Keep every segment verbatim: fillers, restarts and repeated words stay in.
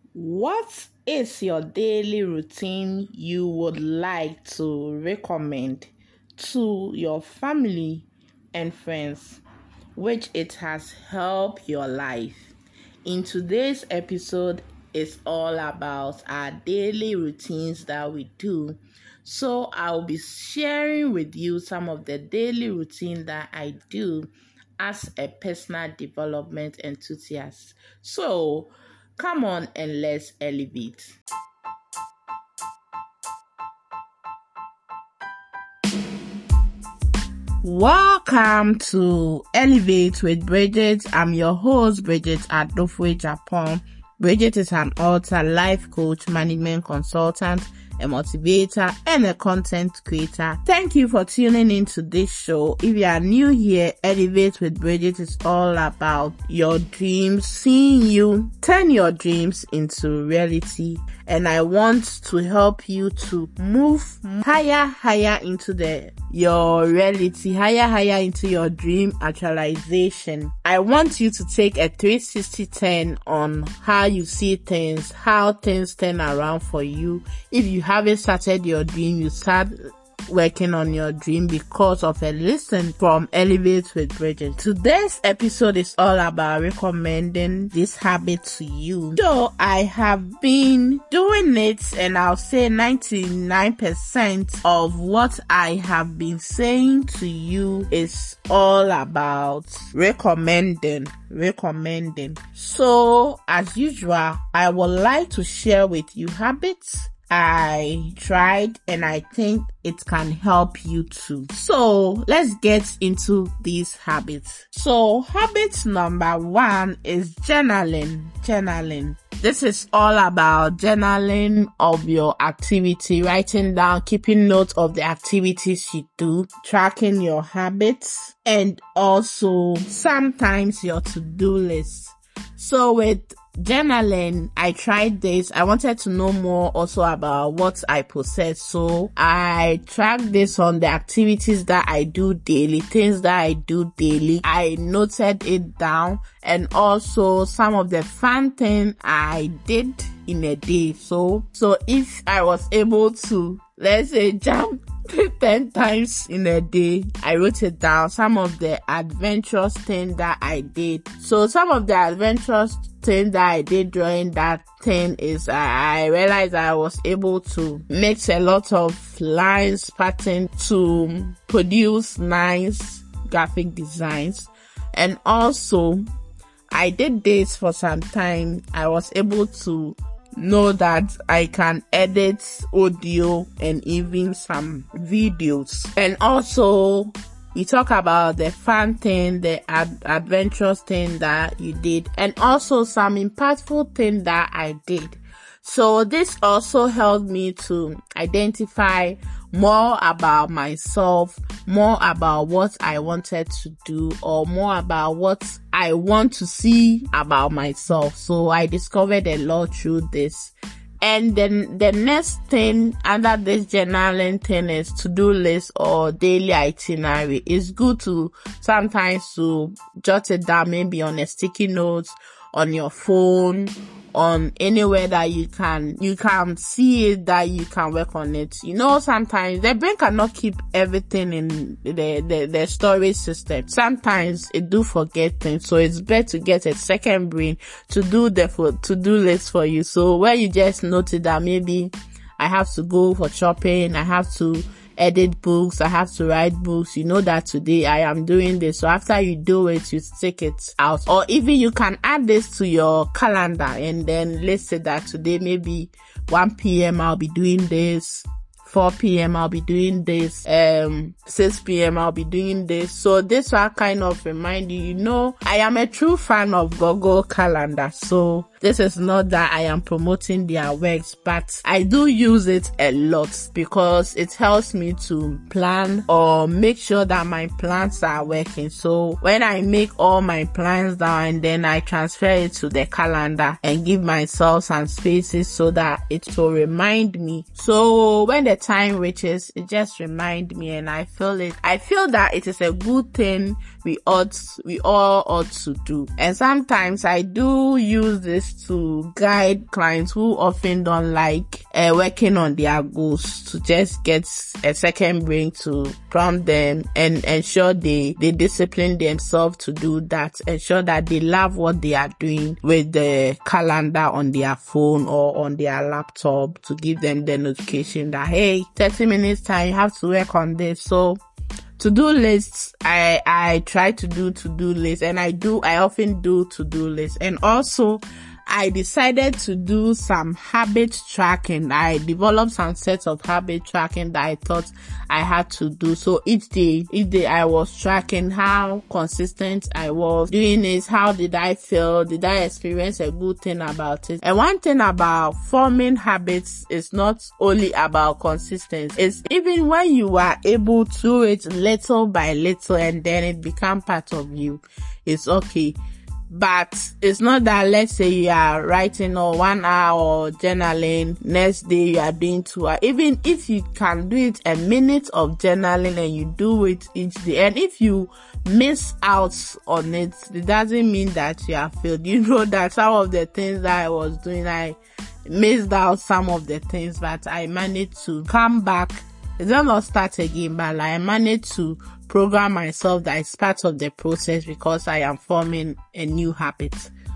What is your daily routine you would like to recommend to your family and friends, which it has helped your life? In today's episode, it's all about our daily routines that we do. So I'll be sharing with you some of the daily routine that I do as a personal development enthusiast. So come on and let's elevate. Welcome to Elevate with Bridget. I'm your host, Bridget Adofwe Japan. Bridget is an author, life coach, management consultant, a motivator, and a content creator. Thank you for tuning in to this show. If you are new here, Elevate with Bridget is all about your dreams, seeing you turn your dreams into reality. And I want to help you to move higher, higher into the your reality, higher, higher into your dream actualization. I want you to take a three sixty turn on how you see things, how things turn around for you. If you haven't started your dream, you start working on your dream because of a lesson from Elevate with Bridget. Today's episode is all about recommending this habit to you. So I have been doing it, and I'll say ninety-nine percent of what I have been saying to you is all about recommending recommending. So as usual, I would like to share with you habits I tried and I think it can help you too. So let's get into these habits. So habit number one is journaling. Journaling. This is all about journaling of your activity, writing down, keeping note of the activities you do, tracking your habits, and also sometimes your to-do list. So with journaling, I tried this. I wanted to know more also about what I possess. So I tracked this on the activities that I do daily, things that I do daily. I noted it down, and also some of the fun things I did in a day. So, so if I was able to, let's say, jump ten times in a day, I wrote it down. Some of the adventurous things that I did. So some of the adventurous thing that I did during that thing is I, I realized I was able to mix a lot of lines, pattern to produce nice graphic designs. And also I did this for some time. I was able to know that I can edit audio and even some videos. And also we talk about the fun thing, the ad- adventurous thing that you did, and also some impactful thing that I did. So this also helped me to identify more about myself, more about what I wanted to do, or more about what I want to see about myself. So I discovered a lot through this. And then the next thing under this journaling thing is to-do list or daily itinerary. It's good to sometimes to jot it down, maybe on a sticky note, on your phone, on anywhere that you can, you can see it, that you can work on it. You know, sometimes the brain cannot keep everything in the, the, the storage system. Sometimes it do forget things. So it's better to get a second brain to do the to-do list for you. So where you just noted that maybe I have to go for shopping, I have to edit books, I have to write books, you know that today I am doing this. So after you do it, you stick it out. Or even you can add this to your calendar and then let's say that today maybe one p.m. I'll be doing this, four p.m. I'll be doing this, um, six p.m. I'll be doing this. So this will kind of remind you, you know, I am a true fan of Google Calendar. So this is not that I am promoting their works, but I do use it a lot because it helps me to plan or make sure that my plans are working. So when I make all my plans down and then I transfer it to the calendar and give myself some spaces so that it will remind me. So when the time reaches, it just reminds me, and I feel it. I feel that it is a good thing we ought, we all ought to do. And sometimes I do use this to guide clients who often don't like uh, working on their goals, to just get a second brain to prompt them and ensure they, they discipline themselves to do that. Ensure that they love what they are doing with the calendar on their phone or on their laptop, to give them the notification that, hey, thirty minutes time, you have to work on this. So to-do lists, I, I try to do to-do lists, and I do, I often do to-do lists. And also, I decided to do some habit tracking. I developed some sets of habit tracking that I thought I had to do. So each day, each day I was tracking how consistent I was doing this. How did I feel? Did I experience a good thing about it? And one thing about forming habits is not only about consistency. It's even when you are able to do it little by little and then it becomes part of you, it's okay. But it's not that, let's say you are writing or one hour or journaling, next day you are doing two hours. Even if you can do it a minute of journaling and you do it each day, and if you miss out on it, it doesn't mean that you have failed. You know that some of the things that I was doing, I missed out some of the things, but I managed to come back. It's not start again, but like I managed to program myself that it's part of the process because I am forming a new habit.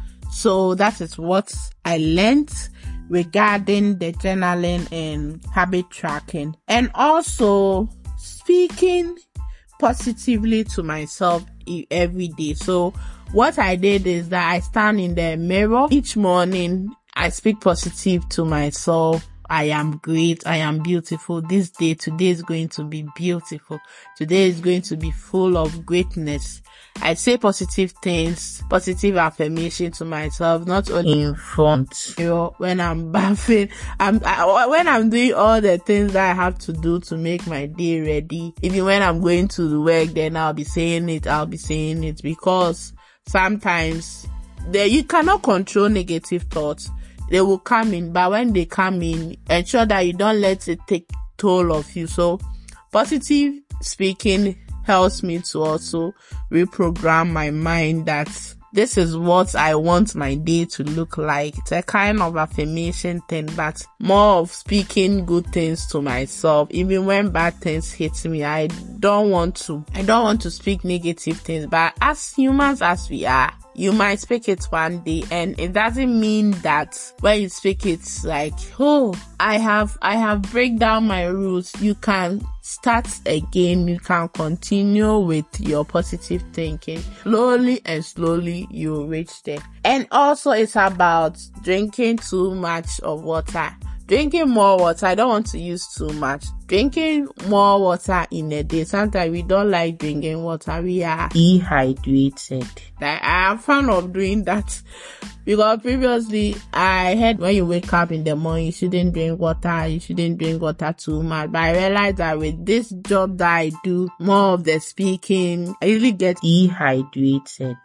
So that is what I learned regarding the journaling and habit tracking. And also speaking positively to myself every day. So what I did is that I stand in the mirror each morning. I speak positive to myself. I am great. I am beautiful. This day, today is going to be beautiful. Today is going to be full of greatness. I say positive things, positive affirmation to myself, not only in front, you know, when I'm bathing, I'm, I, when I'm doing all the things that I have to do to make my day ready. Even when I'm going to the work, then I'll be saying it, I'll be saying it, because sometimes there, you cannot control negative thoughts. They will come in, but when they come in, ensure that you don't let it take toll of you. So positive speaking helps me to also reprogram my mind that this is what I want my day to look like. It's a kind of affirmation thing, but more of speaking good things to myself. Even when bad things hit me, I don't want to, I don't want to speak negative things, but as humans as we are, you might speak it one day, and it doesn't mean that when you speak it like, oh, I have, I have break down my rules. You can start again. You can continue with your positive thinking. Slowly and slowly you reach there. And also it's about drinking too much of water. Drinking more water. I don't want to use too much. Drinking more water in a day. Sometimes we don't like drinking water. We are dehydrated. Like, I am fan of doing that because previously I heard when you wake up in the morning, you shouldn't drink water. You shouldn't drink water too much. But I realized that with this job that I do, more of the speaking, I usually get dehydrated.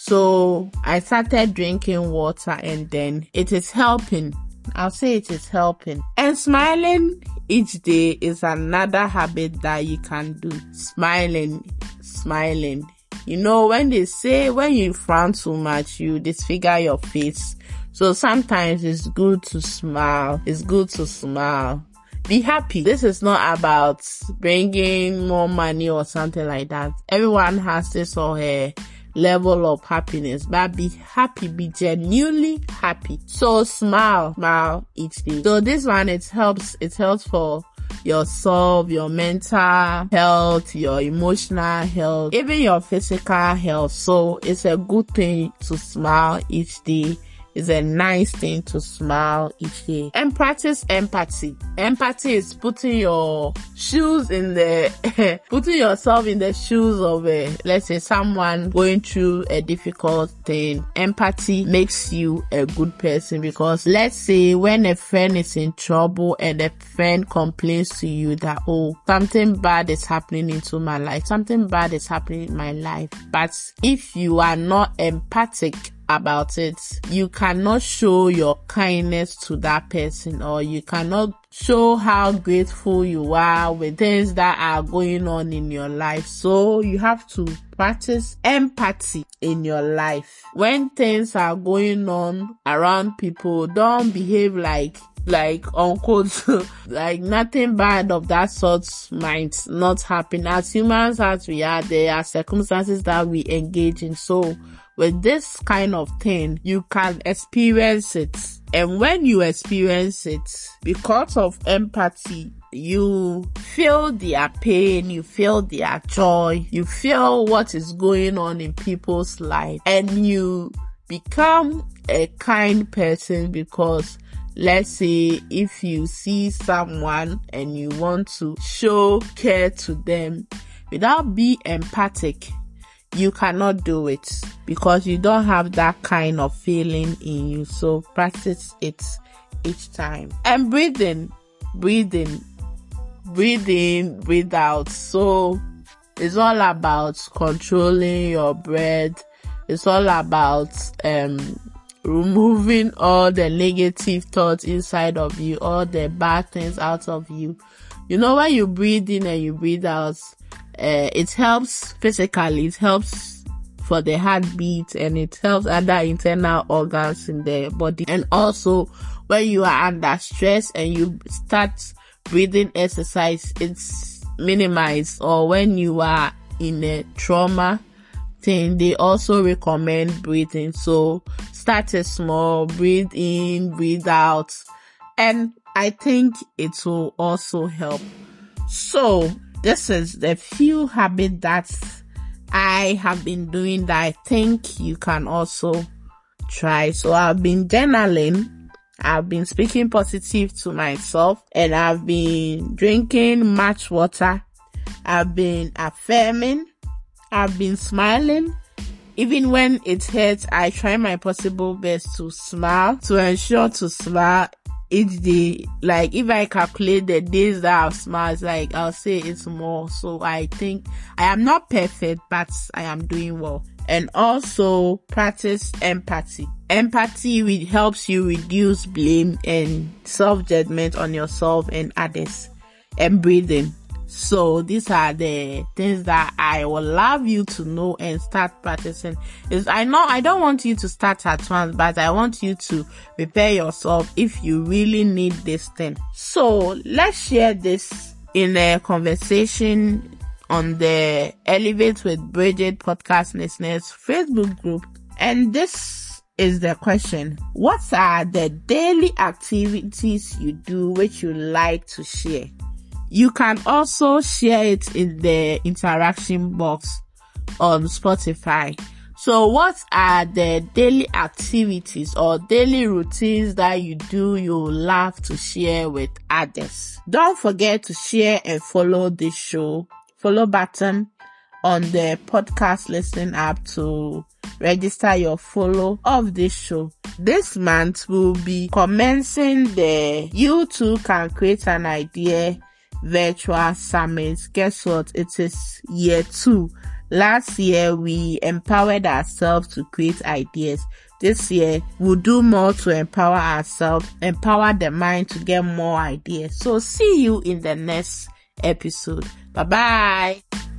So I started drinking water, and then it is helping. I'll say it is helping. And smiling each day is another habit that you can do. Smiling, smiling. You know, when they say when you frown too much, you disfigure your face. So sometimes it's good to smile. It's good to smile. Be happy. This is not about bringing more money or something like that. Everyone has this or her level of happiness, but be happy, be genuinely happy. So smile, smile each day. So this one, it helps, it helps for yourself, your mental health, your emotional health, even your physical health. So it's a good thing to smile each day. It's a nice thing to smile each day. And practice empathy. Empathy is putting your shoes in the, putting yourself in the shoes of a, let's say, someone going through a difficult thing. Empathy makes you a good person, because let's say when a friend is in trouble and a friend complains to you that, oh, something bad is happening into my life, something bad is happening in my life. But if you are not empathic about it, you cannot show your kindness to that person, or you cannot show how grateful you are with things that are going on in your life. So you have to practice empathy in your life. When things are going on around people, don't behave like like unquote like nothing bad of that sort might not happen. As humans as we are, there are circumstances that we engage in. So with this kind of thing, you can experience it. And when you experience it, because of empathy, you feel their pain, you feel their joy, you feel what is going on in people's life, and you become a kind person. Because let's say if you see someone and you want to show care to them without being empathic, you cannot do it because you don't have that kind of feeling in you. So practice it each time. And breathing, breathing, breathing, breathe out. So it's all about controlling your breath. It's all about um removing all the negative thoughts inside of you, all the bad things out of you. You know, when you breathe in and you breathe out, Uh, it helps physically, it helps for the heartbeat, and it helps other internal organs in the body. And also, when you are under stress and you start breathing exercise, it's minimized. Or when you are in a trauma thing, they also recommend breathing. So start it small, breathe in, breathe out, and I think it will also help. So this is the few habits that I have been doing that I think you can also try. So I've been journaling, I've been speaking positive to myself, and I've been drinking much water. I've been affirming, I've been smiling. Even when it hurts, I try my possible best to smile, to ensure to smile each day. Like if I calculate the days that I've smiled, it's like I'll say it's more. So I think I am not perfect, but I am doing well. And also practice empathy. Empathy will helps you reduce blame and self-judgment on yourself and others. And breathing. So these are the things that I would love you to know and start practicing. Is I know I don't want you to start at once, but I want you to prepare yourself if you really need this thing. So let's share this in a conversation on the Elevate with Bridget podcast listeners Facebook group. And this is the question: what are the daily activities you do which you like to share? You can also share it in the interaction box on Spotify. So what are the daily activities or daily routines that you do you love to share with others? Don't forget to share and follow this show. Follow button on the podcast listening app to register your follow of this show. This month we'll be commencing the You Too Can Create an Idea virtual summit. Guess what? It is year two. Last year we empowered ourselves to create ideas. This year we'll do more to empower ourselves, empower the mind to get more ideas. So see you in the next episode. Bye bye.